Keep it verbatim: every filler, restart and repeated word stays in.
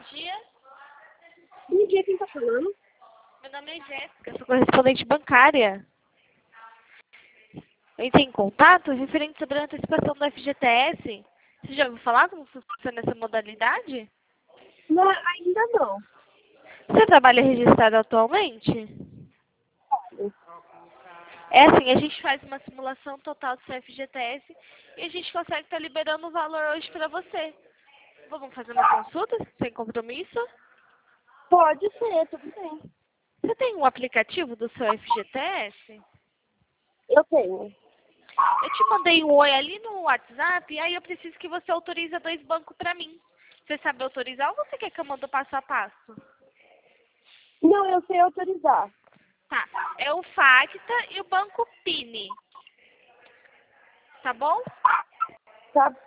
dia. Bom dia, quem tá falando? Meu nome é Jéssica, sou correspondente bancária. Eu entrei em contato referente sobre a antecipação do F G T S. Você já ouviu falar como funciona essa modalidade? Não, ainda não. Você trabalha registrado atualmente? É assim, a gente faz uma simulação total do seu F G T S e a gente consegue estar liberando o valor hoje para você. Vamos fazer uma consulta sem compromisso? Pode ser, tudo bem. Você tem um aplicativo do seu F G T S? Eu tenho. Eu te mandei um oi ali no WhatsApp e aí eu preciso que você autorize dois bancos para mim. Você sabe autorizar ou você quer que eu mande o passo a passo? Não, eu sei autorizar. Tá, é o Facta e o Banco Pini. Tá bom? Tá